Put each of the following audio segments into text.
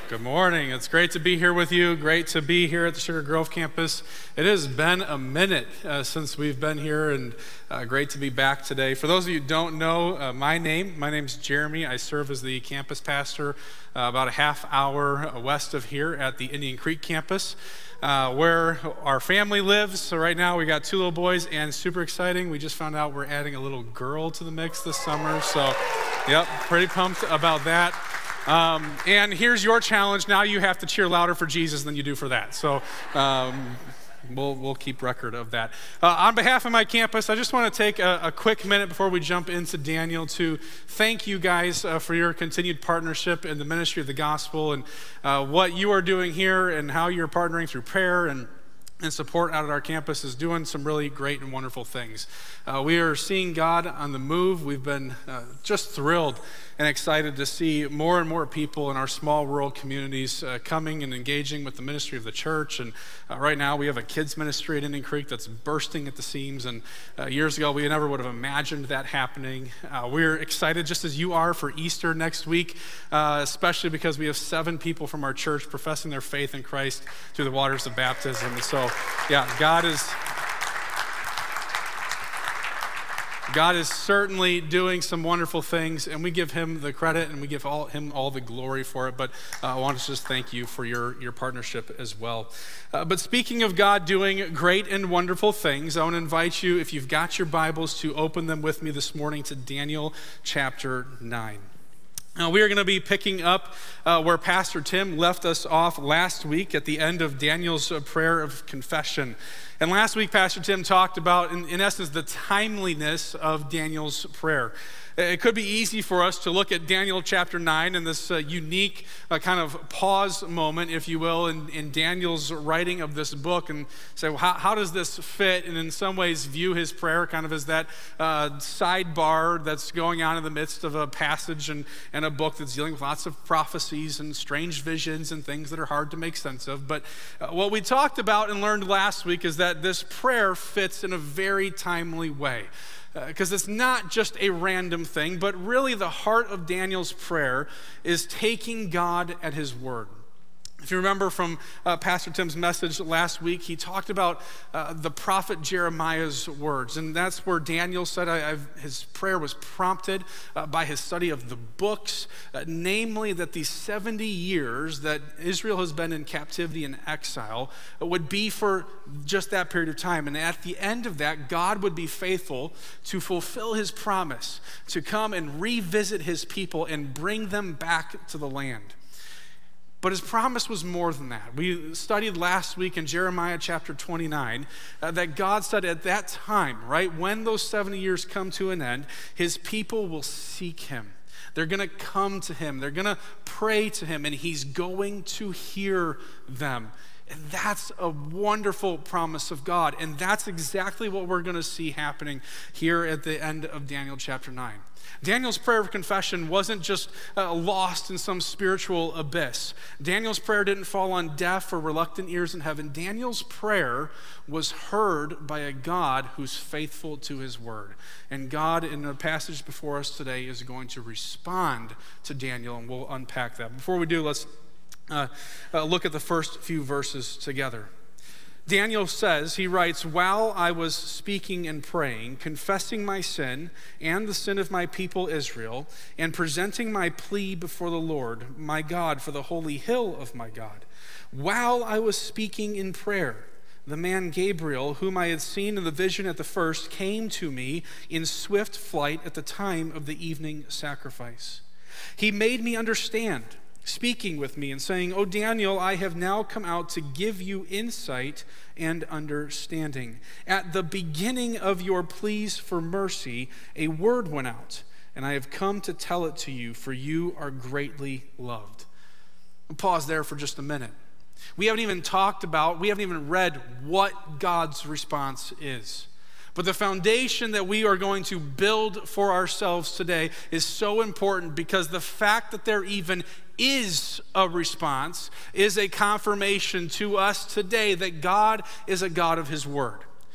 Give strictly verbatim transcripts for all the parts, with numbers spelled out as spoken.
Good morning. It's great to be here with you. Great to be here at the Sugar Grove campus. It has been a minute uh, since we've been here, and uh, great to be back today. For those of you who don't know uh, my name, my name's Jeremy. I serve as the campus pastor uh, about a half hour west of here at the Indian Creek campus, uh, where our family lives. So right now we got two little boys, and super exciting, we just found out we're adding a little girl to the mix this summer. So, yep, pretty pumped about that. Um, and here's your challenge. Now you have to cheer louder for Jesus than you do for that. So um, we'll we'll keep record of that. Uh, on behalf of my campus, I just want to take a, a quick minute before we jump into Daniel to thank you guys uh, for your continued partnership in the ministry of the gospel and uh, what you are doing here and how you're partnering through prayer and and support out at our campus is doing some really great and wonderful things. Uh, we are seeing God on the move. We've been uh, just thrilled and excited to see more and more people in our small rural communities uh, coming and engaging with the ministry of the church. And uh, right now we have a kids ministry at Indian Creek that's bursting at the seams. And uh, years ago, we never would have imagined that happening. Uh, we're excited, just as you are, for Easter next week, uh, especially because we have seven people from our church professing their faith in Christ through the waters of baptism. And so, yeah, God is... God is certainly doing some wonderful things, and we give him the credit and we give all, him all the glory for it. But uh, I want to just thank you for your, your partnership as well. Uh, but speaking of God doing great and wonderful things, I want to invite you, if you've got your Bibles, to open them with me this morning to Daniel chapter nine. Now, we are going to be picking up uh, where Pastor Tim left us off last week at the end of Daniel's uh, prayer of confession. And last week, Pastor Tim talked about, in, in essence, the timeliness of Daniel's prayer. It could be easy for us to look at Daniel chapter nine and this uh, unique uh, kind of pause moment, if you will, in, in Daniel's writing of this book and say, well, how, how does this fit? And in some ways view his prayer kind of as that uh, sidebar that's going on in the midst of a passage and, and a book that's dealing with lots of prophecies and strange visions and things that are hard to make sense of. But uh, what we talked about and learned last week is that this prayer fits in a very timely way. Because uh, it's not just a random thing, but really the heart of Daniel's prayer is taking God at his word. If you remember from uh, Pastor Tim's message last week, he talked about uh, the prophet Jeremiah's words. And that's where Daniel said I, I've, his prayer was prompted uh, by his study of the books, uh, namely that these seventy years that Israel has been in captivity and exile uh, would be for just that period of time. And at the end of that, God would be faithful to fulfill his promise to come and revisit his people and bring them back to the land. But his promise was more than that. We studied last week in Jeremiah chapter twenty-nine uh, that God said at that time, right, when those seventy years come to an end, his people will seek him. They're going to come to him. They're going to pray to him, and he's going to hear them. And that's a wonderful promise of God. And that's exactly what we're going to see happening here at the end of Daniel chapter nine. Daniel's prayer of confession wasn't just uh, lost in some spiritual abyss. Daniel's prayer didn't fall on deaf or reluctant ears in heaven. Daniel's prayer was heard by a God who's faithful to his word. And God, in the passage before us today, is going to respond to Daniel, and we'll unpack that. Before we do, let's uh, uh, look at the first few verses together. Daniel says, he writes, while I was speaking and praying, confessing my sin and the sin of my people Israel, and presenting my plea before the Lord, my God, for the holy hill of my God, while I was speaking in prayer, the man Gabriel, whom I had seen in the vision at the first, came to me in swift flight at the time of the evening sacrifice. He made me understand, speaking with me and saying, O Daniel, I have now come out to give you insight and understanding. At the beginning of your pleas for mercy, a word went out, and I have come to tell it to you, for you are greatly loved. I'll pause there for just a minute. We haven't even talked about, we haven't even read what God's response is. But the foundation that we are going to build for ourselves today is so important because the fact that there even is a response is a confirmation to us today that God is a God of his word.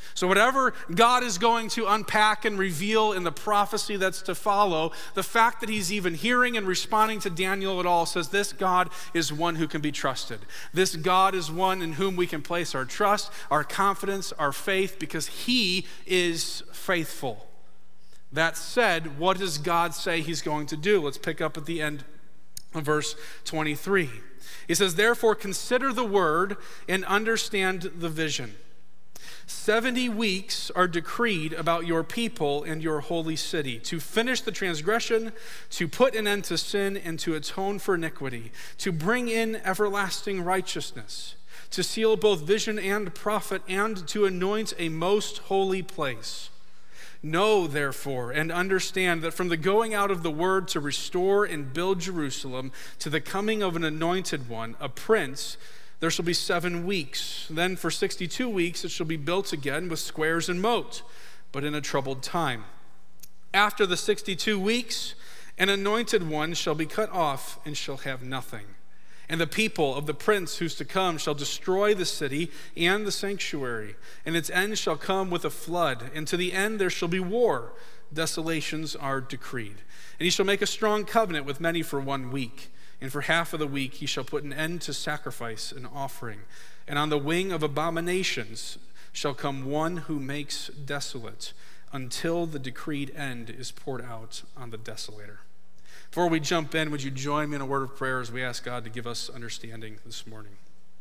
So whatever God is going to unpack and reveal in the prophecy that's to follow, the fact that he's even hearing and responding to Daniel at all says this God is one who can be trusted. This God is one in whom we can place our trust, our confidence, our faith, because he is faithful. That said, what does God say he's going to do? Let's pick up at the end of verse twenty-three. He says, therefore consider the word and understand the vision. Seventy weeks are decreed about your people and your holy city, to finish the transgression, to put an end to sin, and to atone for iniquity, to bring in everlasting righteousness, to seal both vision and prophet, and to anoint a most holy place. Know, therefore, and understand that from the going out of the word to restore and build Jerusalem, to the coming of an anointed one, a prince, there shall be seven weeks. Then for sixty-two weeks it shall be built again with squares and moat, but in a troubled time. After the sixty-two weeks, an anointed one shall be cut off and shall have nothing. And the people of the prince who's to come shall destroy the city and the sanctuary, and its end shall come with a flood, and to the end there shall be war. Desolations are decreed. And he shall make a strong covenant with many for one week. And for half of the week he shall put an end to sacrifice and offering. And on the wing of abominations shall come one who makes desolate, until the decreed end is poured out on the desolator. Before we jump in, would you join me in a word of prayer as we ask God to give us understanding this morning?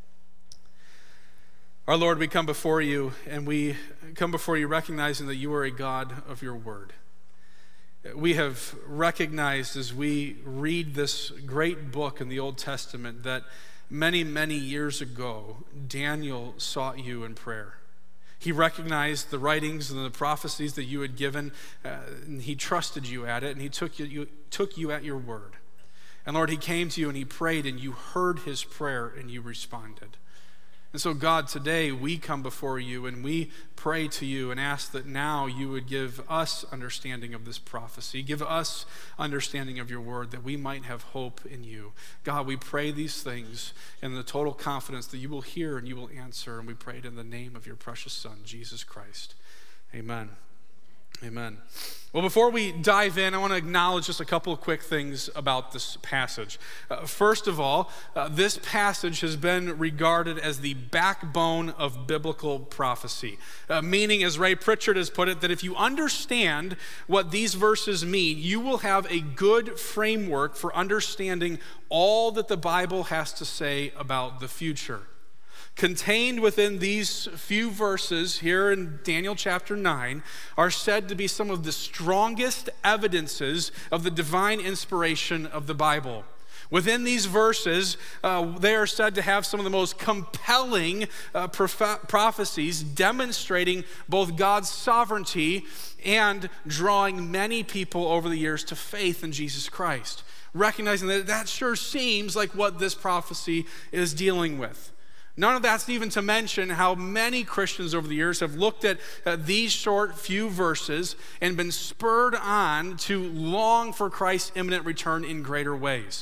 Our Lord, we come before you, and we come before you recognizing that you are a God of your word. We have recognized as we read this great book in the Old Testament that many, many years ago, Daniel sought you in prayer. He recognized the writings and the prophecies that you had given, uh, and he trusted you at it, and he took you, you, took you at your word. And Lord, he came to you and he prayed, and you heard his prayer and you responded. And so God, today we come before you and we pray to you and ask that now you would give us understanding of this prophecy, give us understanding of your word, that we might have hope in you. God, we pray these things in the total confidence that you will hear and you will answer, and we pray it in the name of your precious Son, Jesus Christ. Amen. Amen. Well, before we dive in, I want to acknowledge just a couple of quick things about this passage. Uh, first of all, uh, this passage has been regarded as the backbone of biblical prophecy, uh, meaning, as Ray Pritchard has put it, that if you understand what these verses mean, you will have a good framework for understanding all that the Bible has to say about the future. Contained within these few verses here in Daniel chapter nine are said to be some of the strongest evidences of the divine inspiration of the Bible. Within these verses, uh, they are said to have some of the most compelling uh, prof- prophecies demonstrating both God's sovereignty and drawing many people over the years to faith in Jesus Christ. Recognizing that that sure seems like what this prophecy is dealing with. None of that's even to mention how many Christians over the years have looked at uh, these short few verses and been spurred on to long for Christ's imminent return in greater ways.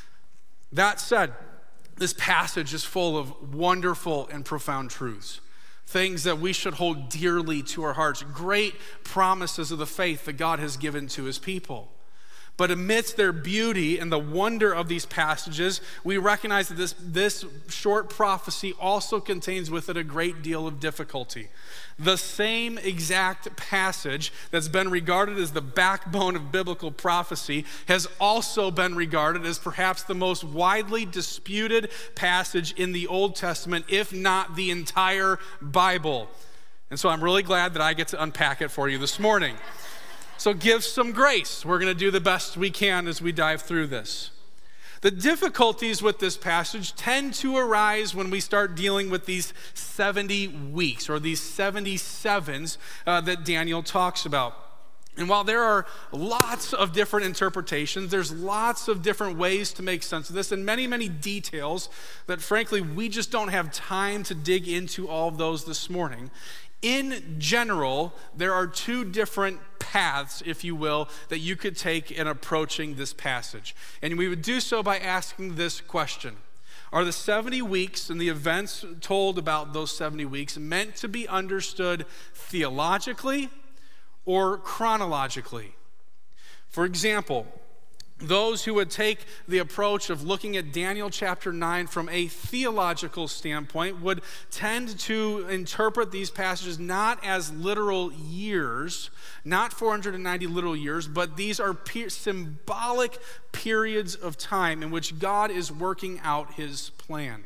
That said, this passage is full of wonderful and profound truths, things that we should hold dearly to our hearts, great promises of the faith that God has given to his people. But amidst their beauty and the wonder of these passages, we recognize that this, this short prophecy also contains with it a great deal of difficulty. The same exact passage that's been regarded as the backbone of biblical prophecy has also been regarded as perhaps the most widely disputed passage in the Old Testament, if not the entire Bible. And so I'm really glad that I get to unpack it for you this morning. So give some grace. We're going to do the best we can as we dive through this. The difficulties with this passage tend to arise when we start dealing with these seventy weeks or these seventy-sevens uh, that Daniel talks about. And while there are lots of different interpretations, there's lots of different ways to make sense of this and many, many details that frankly we just don't have time to dig into all of those this morning. In general, there are two different paths, if you will, that you could take in approaching this passage. And we would do so by asking this question. Are the seventy weeks and the events told about those seventy weeks meant to be understood theologically or chronologically? For example, those who would take the approach of looking at Daniel chapter nine from a theological standpoint would tend to interpret these passages not as literal years, not four hundred ninety literal years, but these are pe- symbolic periods of time in which God is working out his plan.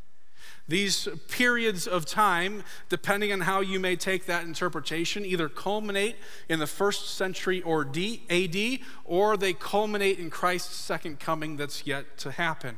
These periods of time, depending on how you may take that interpretation, either culminate in the first century or A D, or they culminate in Christ's second coming that's yet to happen.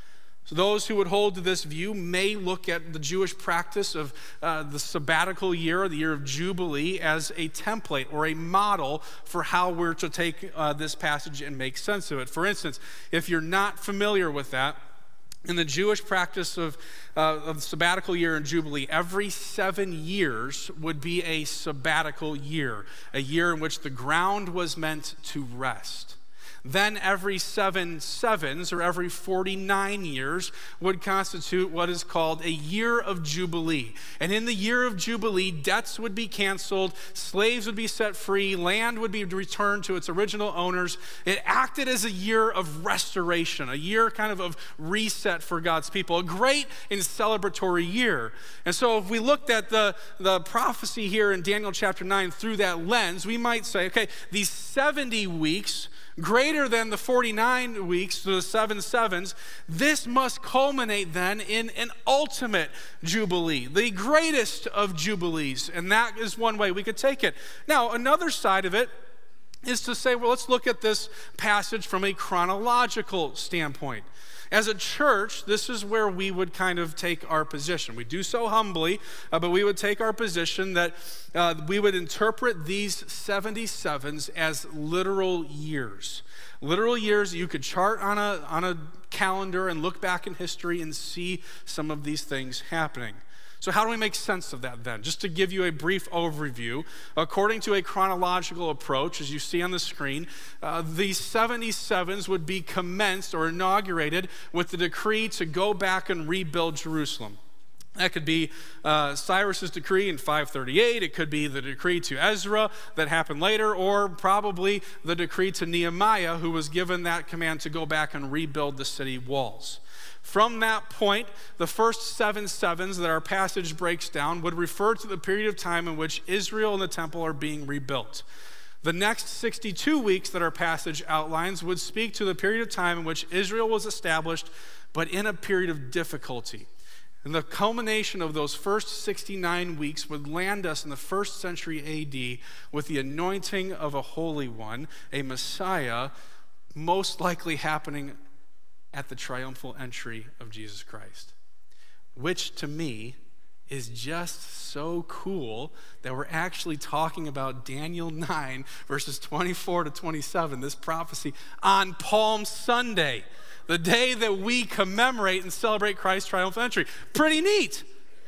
So those who would hold to this view may look at the Jewish practice of uh, the sabbatical year, or the year of Jubilee, as a template or a model for how we're to take uh, this passage and make sense of it. For instance, if you're not familiar with that, in the Jewish practice of, uh, of the sabbatical year and Jubilee, every seven years would be a sabbatical year, a year in which the ground was meant to rest. Then every seven sevens, or every forty-nine years, would constitute what is called a year of Jubilee. And in the year of Jubilee, debts would be canceled, slaves would be set free, land would be returned to its original owners. It acted as a year of restoration, a year kind of of reset for God's people, a great and celebratory year. And so if we looked at the, the prophecy here in Daniel chapter nine through that lens, we might say, okay, these seventy weeks, greater than the forty-nine weeks, the seven sevens, this must culminate then in an ultimate Jubilee, the greatest of Jubilees. And that is one way we could take it. Now, another side of it is to say, well, let's look at this passage from a chronological standpoint. As a church, this is where we would kind of take our position. We do so humbly, uh, but we would take our position that uh, we would interpret these seventy-sevens as literal years. Literal years you could chart on a, on a calendar and look back in history and see some of these things happening. So how do we make sense of that then? Just to give you a brief overview, according to a chronological approach, as you see on the screen, uh, these seventy-sevens would be commenced or inaugurated with the decree to go back and rebuild Jerusalem. That could be uh, Cyrus's decree in five thirty-eight. It could be the decree to Ezra that happened later, or probably the decree to Nehemiah, who was given that command to go back and rebuild the city walls. From that point, the first seven sevens that our passage breaks down would refer to the period of time in which Israel and the temple are being rebuilt. The next sixty-two weeks that our passage outlines would speak to the period of time in which Israel was established, but in a period of difficulty. And the culmination of those first sixty-nine weeks would land us in the first century A D with the anointing of a Holy One, a Messiah, most likely happening at the triumphal entry of Jesus Christ, which to me is just so cool that we're actually talking about Daniel nine, verses twenty-four to twenty-seven, this prophecy, on Palm Sunday, the day that we commemorate and celebrate Christ's triumphal entry. Pretty neat.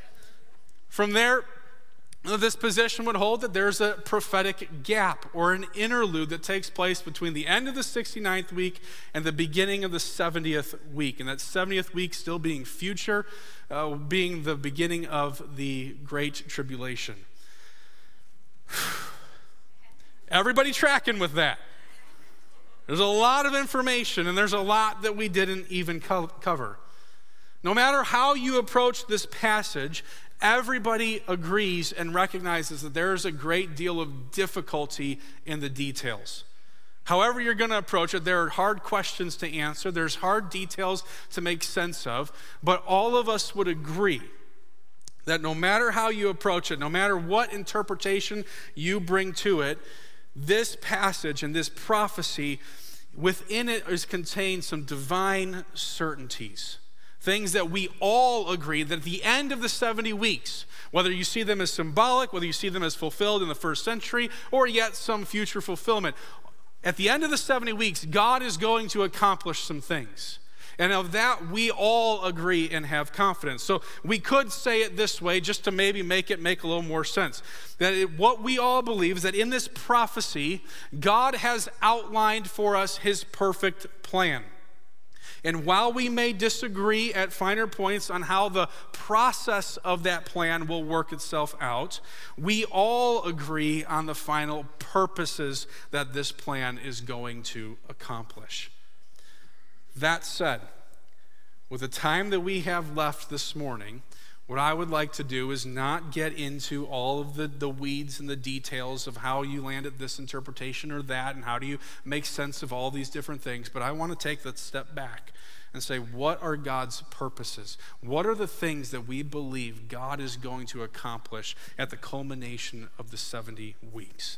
From there, this position would hold that there's a prophetic gap or an interlude that takes place between the end of the sixty-ninth week and the beginning of the seventieth week. And that seventieth week still being future, uh, being the beginning of the Great Tribulation. Everybody tracking with that? There's a lot of information, and there's a lot that we didn't even co- cover. No matter how you approach this passage, everybody agrees and recognizes that there is a great deal of difficulty in the details. However you're going to approach it, there are hard questions to answer. There's hard details to make sense of. But all of us would agree that no matter how you approach it, no matter what interpretation you bring to it, this passage and this prophecy, within it is contained some divine certainties. Things that we all agree that at the end of the seventy weeks, whether you see them as symbolic, whether you see them as fulfilled in the first century, or yet some future fulfillment, at the end of the seventy weeks, God is going to accomplish some things. And of that, we all agree and have confidence. So we could say it this way, just to maybe make it make a little more sense. That it, what we all believe is that in this prophecy, God has outlined for us his perfect plan. And while we may disagree at finer points on how the process of that plan will work itself out, we all agree on the final purposes that this plan is going to accomplish. That said, with the time that we have left this morning, what I would like to do is not get into all of the, the weeds and the details of how you land at this interpretation or that, and how do you make sense of all these different things, but I want to take that step back and say, what are God's purposes? What are the things that we believe God is going to accomplish at the culmination of the seventy weeks?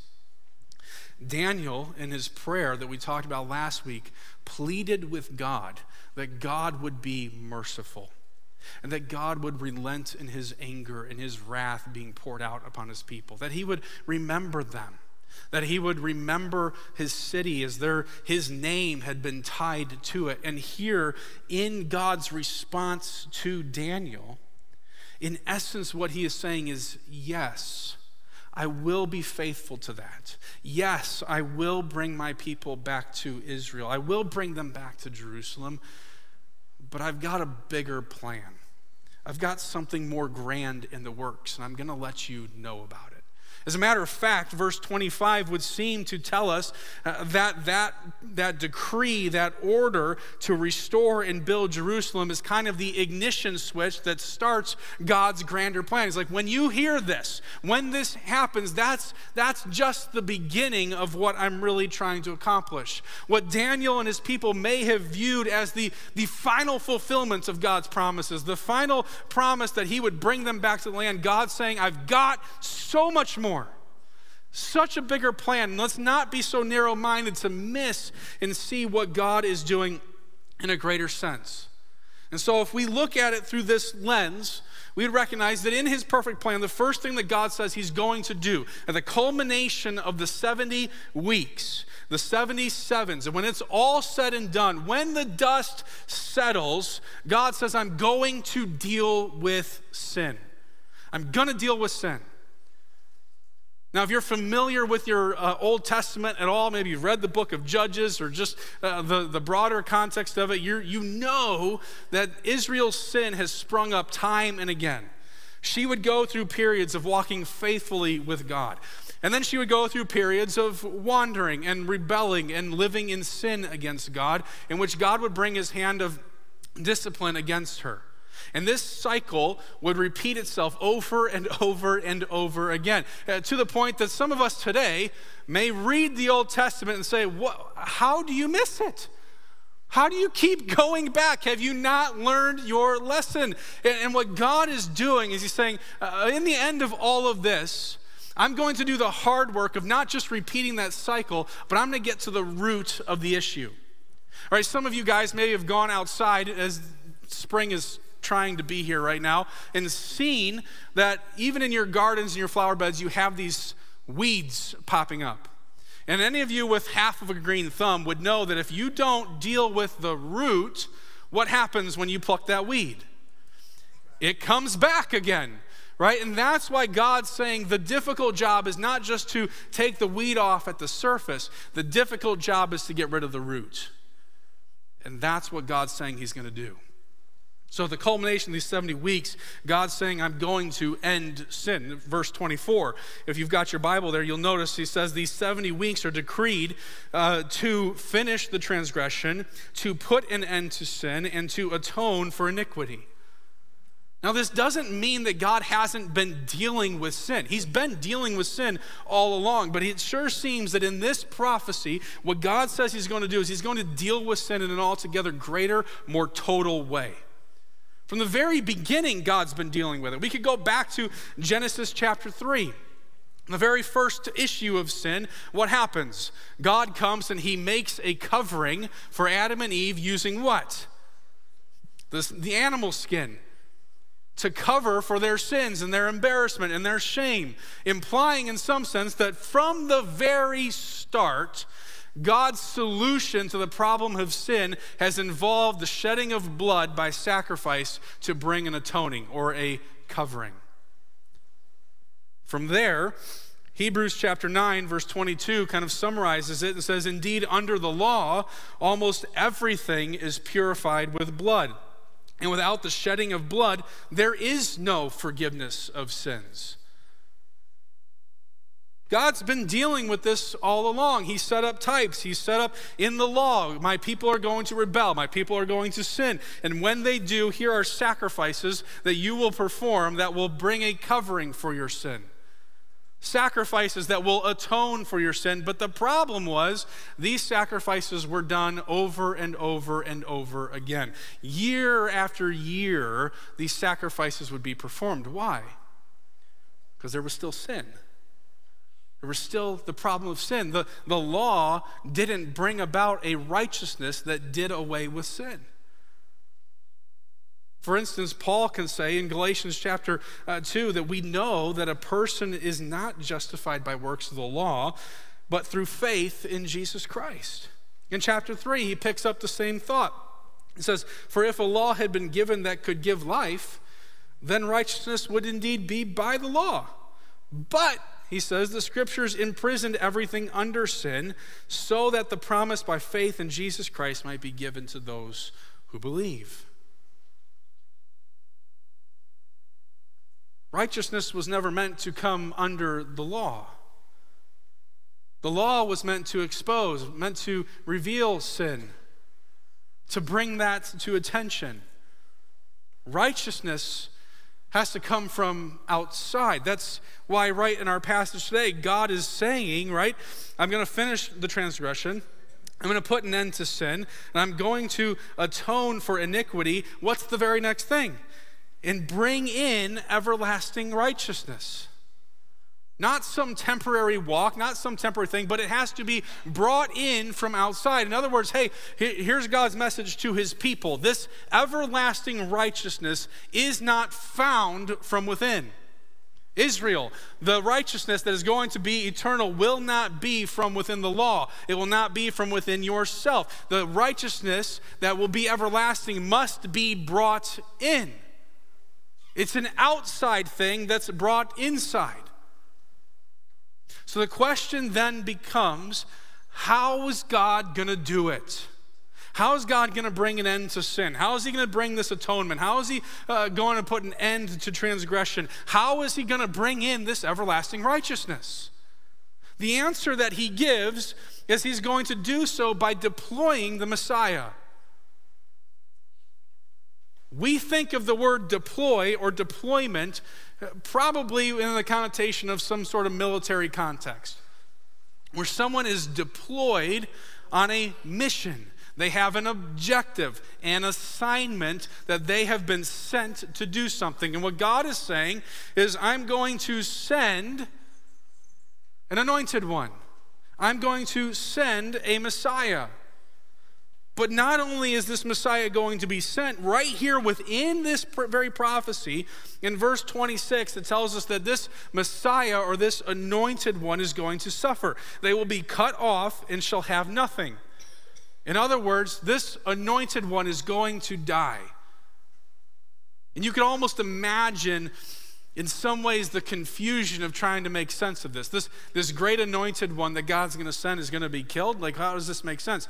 Daniel, in his prayer that we talked about last week, pleaded with God that God would be merciful, and that God would relent in his anger and his wrath being poured out upon his people, that he would remember them, that he would remember his city as their, his name had been tied to it. And here, in God's response to Daniel, in essence, what he is saying is, yes, I will be faithful to that. Yes, I will bring my people back to Israel. I will bring them back to Jerusalem, but I've got a bigger plan. I've got something more grand in the works, and I'm going to let you know about it. As a matter of fact, verse twenty-five would seem to tell us uh, that, that that decree, that order to restore and build Jerusalem is kind of the ignition switch that starts God's grander plan. It's like, when you hear this, when this happens, that's, that's just the beginning of what I'm really trying to accomplish. What Daniel and his people may have viewed as the, the final fulfillment of God's promises, the final promise that he would bring them back to the land, God's saying, I've got so much more. Such a bigger plan. Let's not be so narrow-minded to miss and see what God is doing in a greater sense. And so if we look at it through this lens, we would recognize that in his perfect plan, the first thing that God says he's going to do at the culmination of the seventy weeks, the seventy sevens, and when it's all said and done, when the dust settles, God says, I'm going to deal with sin. I'm going to deal with sin. Now, if you're familiar with your uh, Old Testament at all, maybe you've read the book of Judges or just uh, the, the broader context of it, you you know that Israel's sin has sprung up time and again. She would go through periods of walking faithfully with God. And then she would go through periods of wandering and rebelling and living in sin against God, in which God would bring his hand of discipline against her. And this cycle would repeat itself over and over and over again, uh, to the point that some of us today may read the Old Testament and say, what, how do you miss it? How do you keep going back? Have you not learned your lesson? And, and what God is doing is he's saying, uh, in the end of all of this, I'm going to do the hard work of not just repeating that cycle, but I'm going to get to the root of the issue. All right, some of you guys may have gone outside as spring is trying to be here right now and seen that even in your gardens and your flower beds, you have these weeds popping up. And any of you with half of a green thumb would know that if you don't deal with the root, what happens when you pluck that weed? It comes back again, right? And that's why God's saying the difficult job is not just to take the weed off at the surface. The difficult job is to get rid of the root. And that's what God's saying he's going to do. So at the culmination of these seventy weeks, God's saying, I'm going to end sin. Verse twenty-four, if you've got your Bible there, you'll notice he says these seventy weeks are decreed uh, to finish the transgression, to put an end to sin, and to atone for iniquity. Now, this doesn't mean that God hasn't been dealing with sin. He's been dealing with sin all along, but it sure seems that in this prophecy, what God says he's going to do is he's going to deal with sin in an altogether greater, more total way. From the very beginning, God's been dealing with it. We could go back to Genesis chapter three. The very first issue of sin, what happens? God comes and he makes a covering for Adam and Eve using what? The, the animal skin to cover for their sins and their embarrassment and their shame, implying in some sense that from the very start, God's solution to the problem of sin has involved the shedding of blood by sacrifice to bring an atoning or a covering. From there, Hebrews chapter nine, verse twenty-two kind of summarizes it and says, indeed, under the law, almost everything is purified with blood. And without the shedding of blood, there is no forgiveness of sins. God's been dealing with this all along. He set up types. He set up in the law, my people are going to rebel. My people are going to sin. And when they do, here are sacrifices that you will perform that will bring a covering for your sin. Sacrifices that will atone for your sin. But the problem was these sacrifices were done over and over and over again. Year after year, these sacrifices would be performed. Why? Because there was still sin. There was still the problem of sin. The, the law didn't bring about a righteousness that did away with sin. For instance, Paul can say in Galatians chapter uh, two that we know that a person is not justified by works of the law, but through faith in Jesus Christ. In chapter three, he picks up the same thought. He says, for if a law had been given that could give life, then righteousness would indeed be by the law. But, he says, the scriptures imprisoned everything under sin so that the promise by faith in Jesus Christ might be given to those who believe. Righteousness was never meant to come under the law. The law was meant to expose, meant to reveal sin, to bring that to attention. Righteousness has to come from outside. That's why right in our passage today, God is saying, right, I'm going to finish the transgression. I'm going to put an end to sin, and I'm going to atone for iniquity. What's the very next thing? And bring in everlasting righteousness. Not some temporary walk, not some temporary thing, but it has to be brought in from outside. In other words, hey, here's God's message to his people. This everlasting righteousness is not found from within. Israel, the righteousness that is going to be eternal will not be from within the law. It will not be from within yourself. The righteousness that will be everlasting must be brought in. It's an outside thing that's brought inside. So the question then becomes, how is God going to do it? How is God going to bring an end to sin? How is he going to bring this atonement? How is he uh, going to put an end to transgression? How is he going to bring in this everlasting righteousness? The answer that he gives is he's going to do so by deploying the Messiah. We think of the word deploy or deployment probably in the connotation of some sort of military context, where someone is deployed on a mission. They have an objective, an assignment that they have been sent to do something. And what God is saying is, I'm going to send an anointed one. I'm going to send a Messiah. But not only is this Messiah going to be sent, right here within this very prophecy, in verse twenty-six, it tells us that this Messiah or this anointed one is going to suffer. They will be cut off and shall have nothing. In other words, this anointed one is going to die. And you can almost imagine, in some ways, the confusion of trying to make sense of this. This, this great anointed one that God's going to send is going to be killed? Like, how does this make sense?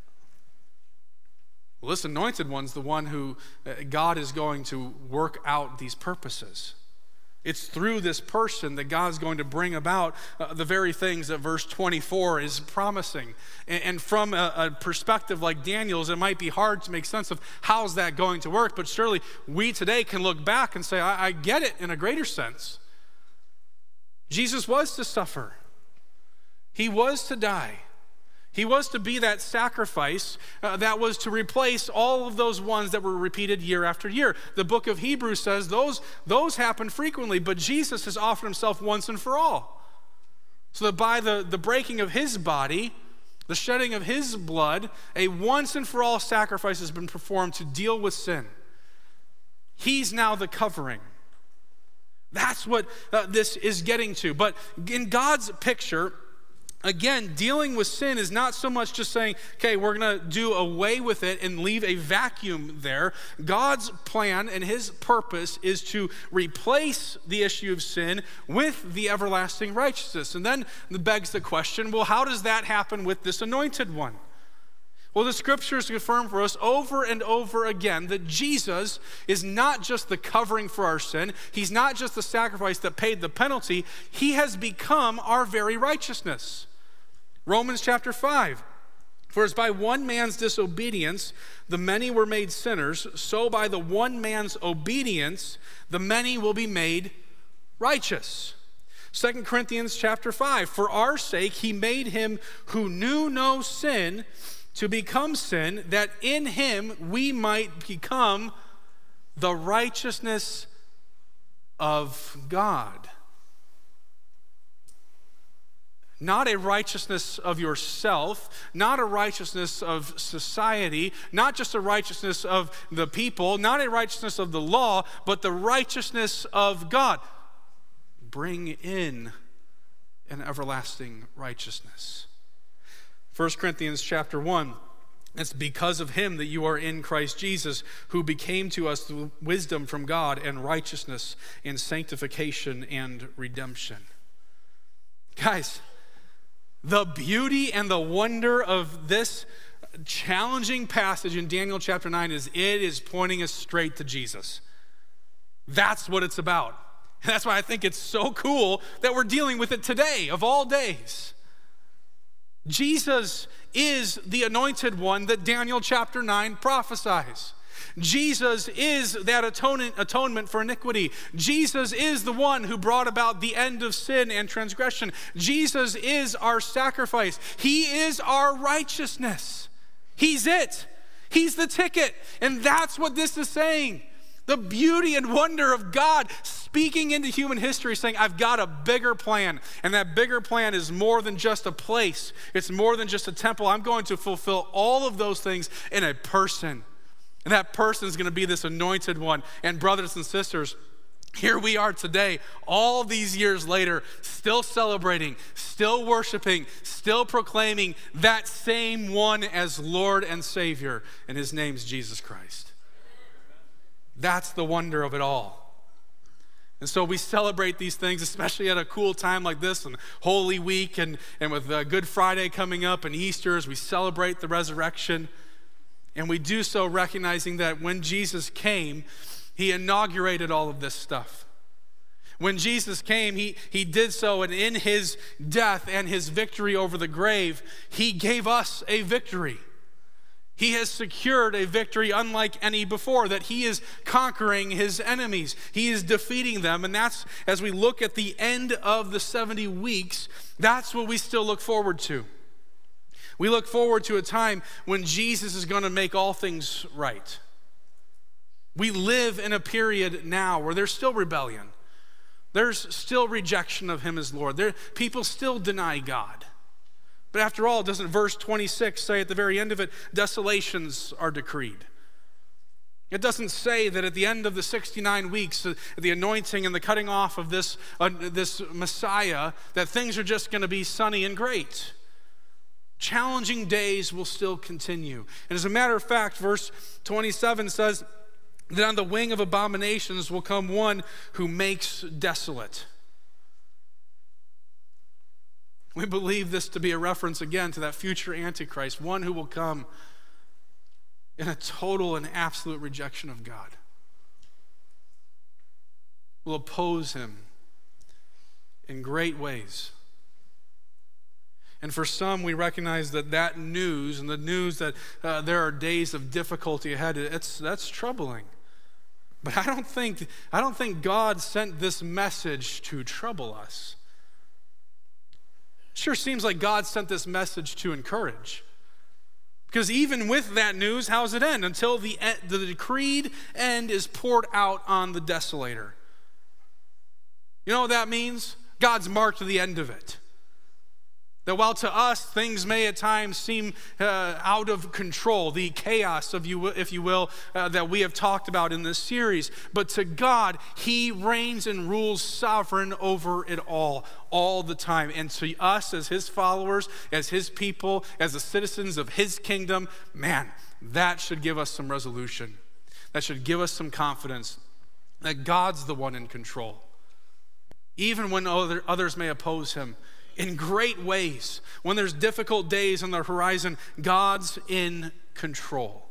Well, this anointed one's the one who God is going to work out these purposes. It's through this person that God's going to bring about uh, the very things that verse twenty-four is promising. And, and from a, a perspective like Daniel's, it might be hard to make sense of how's that going to work, but surely we today can look back and say, I, I get it in a greater sense. Jesus was to suffer. He was to die. He was to be that sacrifice uh, that was to replace all of those ones that were repeated year after year. The book of Hebrews says those, those happen frequently, but Jesus has offered himself once and for all. So that by the, the breaking of his body, the shedding of his blood, a once and for all sacrifice has been performed to deal with sin. He's now the covering. That's what uh, this is getting to. But in God's picture, Again, dealing with sin is not so much just saying, okay, we're going to do away with it and leave a vacuum there. God's plan and his purpose is to replace the issue of sin with the everlasting righteousness. And then it begs the question, well, how does that happen with this anointed one? Well, the scriptures confirm for us over and over again that Jesus is not just the covering for our sin. He's not just the sacrifice that paid the penalty. He has become our very righteousness. Romans chapter five, for as by one man's disobedience the many were made sinners, so by the one man's obedience the many will be made righteous. Second Corinthians chapter five, for our sake he made him who knew no sin to become sin, that in him we might become the righteousness of God. Not a righteousness of yourself, not a righteousness of society, not just a righteousness of the people, not a righteousness of the law, but the righteousness of God. Bring in an everlasting righteousness. First Corinthians chapter one, it's because of him that you are in Christ Jesus, who became to us the wisdom from God and righteousness and sanctification and redemption. Guys, the beauty and the wonder of this challenging passage in Daniel chapter nine is it is pointing us straight to Jesus. That's what it's about. And that's why I think it's so cool that we're dealing with it today, of all days. Jesus is the anointed one that Daniel chapter nine prophesies. Jesus is that atonement, atonement for iniquity. Jesus is the one who brought about the end of sin and transgression. Jesus is our sacrifice. He is our righteousness. He's it. He's the ticket. And that's what this is saying. The beauty and wonder of God speaking into human history, saying, I've got a bigger plan. And that bigger plan is more than just a place. It's more than just a temple. I'm going to fulfill all of those things in a person. And that person is going to be this anointed one. And brothers and sisters, here we are today, all these years later, still celebrating, still worshiping, still proclaiming that same one as Lord and Savior. And his name's Jesus Christ. That's the wonder of it all. And so we celebrate these things, especially at a cool time like this and Holy Week and, and with uh, Good Friday coming up and Easter as we celebrate the resurrection. And we do so recognizing that when Jesus came, he inaugurated all of this stuff. When Jesus came, he, he did so, and in his death and his victory over the grave, he gave us a victory. He has secured a victory unlike any before, that he is conquering his enemies. He is defeating them, and that's, as we look at the end of the seventy weeks, that's what we still look forward to. We look forward to a time when Jesus is going to make all things right. We live in a period now where there's still rebellion. There's still rejection of him as Lord. There, people still deny God. But after all, doesn't verse twenty-six say at the very end of it, desolations are decreed? It doesn't say that at the end of the sixty-nine weeks, the anointing and the cutting off of this, uh, this Messiah, that things are just going to be sunny and great. Challenging days will still continue. And as a matter of fact, verse twenty-seven says that on the wing of abominations will come one who makes desolate. We believe this to be a reference again to that future Antichrist, one who will come in a total and absolute rejection of God. Will oppose him in great ways. And for some, we recognize that that news and the news that uh, there are days of difficulty ahead, it's, that's troubling. But I don't think, I don't think God sent this message to trouble us. Sure seems like God sent this message to encourage. Because even with that news, how does it end? Until the, the decreed end is poured out on the desolator. You know what that means? God's marked to the end of it. That while to us things may at times seem uh, out of control, the chaos, of you, if you will, uh, that we have talked about in this series, but to God, he reigns and rules sovereign over it all, all the time. And to us as his followers, as his people, as the citizens of his kingdom, man, that should give us some resolution. That should give us some confidence that God's the one in control. Even when other, others may oppose him, in great ways, when there's difficult days on the horizon, God's in control.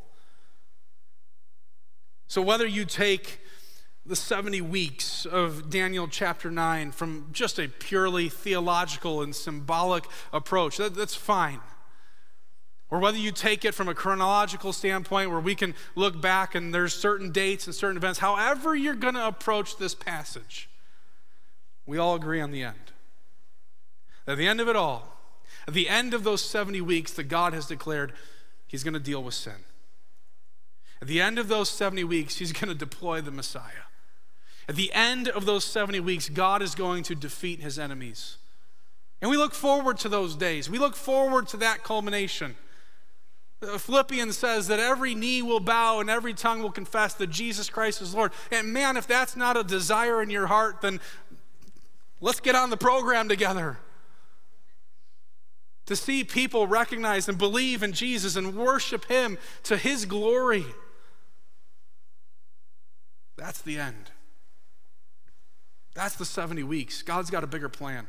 So whether you take the seventy weeks of Daniel chapter nine from just a purely theological and symbolic approach, that, that's fine. Or whether you take it from a chronological standpoint where we can look back and there's certain dates and certain events, however you're going to approach this passage, we all agree on the end. At the end of it all, at the end of those seventy weeks that God has declared, he's going to deal with sin. At the end of those seventy weeks, he's going to deploy the Messiah. At the end of those seventy weeks, God is going to defeat his enemies. And we look forward to those days. We look forward to that culmination. Philippians says that every knee will bow and every tongue will confess that Jesus Christ is Lord. And man, if that's not a desire in your heart, then let's get on the program together. To see people recognize and believe in Jesus and worship him to his glory. That's the end. That's the seventy weeks. God's got a bigger plan.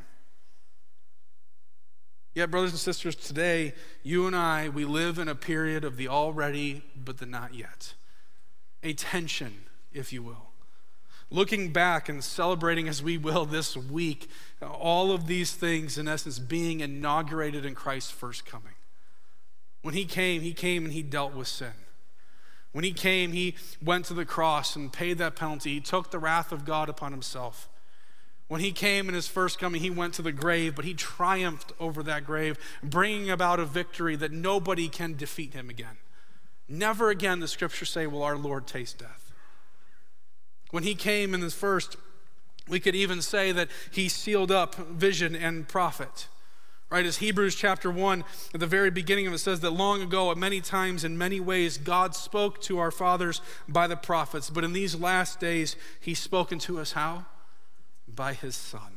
Yet, brothers and sisters, today, you and I, we live in a period of the already, but the not yet. A tension, if you will. Looking back and celebrating as we will this week, all of these things, in essence, being inaugurated in Christ's first coming. When he came, he came and he dealt with sin. When he came, he went to the cross and paid that penalty. He took the wrath of God upon himself. When he came in his first coming, he went to the grave, but he triumphed over that grave, bringing about a victory that nobody can defeat him again. Never again, the scriptures say, will our Lord taste death. When he came in his first, we could even say that he sealed up vision and prophet. Right, as Hebrews chapter one, at the very beginning of it says that long ago, at many times, in many ways, God spoke to our fathers by the prophets. But in these last days, he's spoken to us how? By his Son.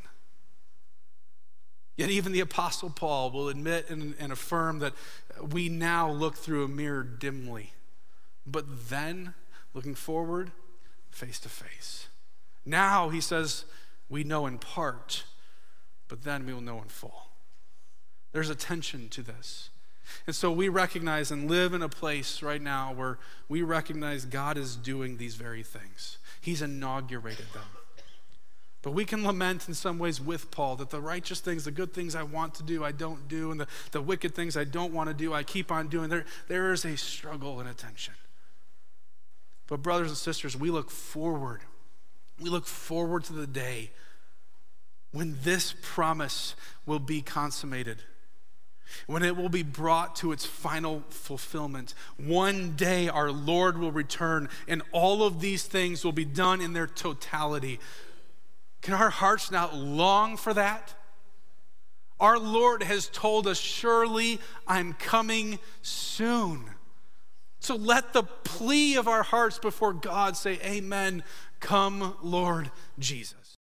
Yet even the Apostle Paul will admit and, and affirm that we now look through a mirror dimly. But then, looking forward, face to face. Now, he says, we know in part, but then we will know in full. There's a tension to this. And so we recognize and live in a place right now where we recognize God is doing these very things. He's inaugurated them. But we can lament in some ways with Paul that the righteous things, the good things I want to do, I don't do, and the, the wicked things I don't want to do, I keep on doing. There, there is a struggle and a tension. But brothers and sisters, we look forward. We look forward to the day when this promise will be consummated, when it will be brought to its final fulfillment. One day our Lord will return and all of these things will be done in their totality. Can our hearts not long for that? Our Lord has told us, surely I'm coming soon. So let the plea of our hearts before God say, amen, come Lord Jesus.